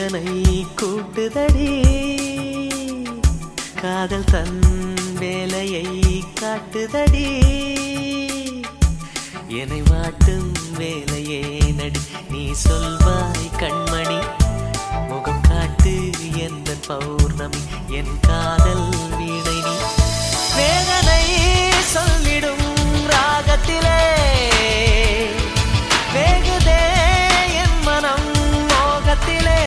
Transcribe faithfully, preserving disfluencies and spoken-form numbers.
வேதனை கூட்டுதடி காதல் தன் வேலையை காட்டுதடி என்னை வாட்டும் வேலையே நடி நீ சொல்வாய் கண்மணி முகம் காட்டு எந்த பௌர்ணமி என் காதல்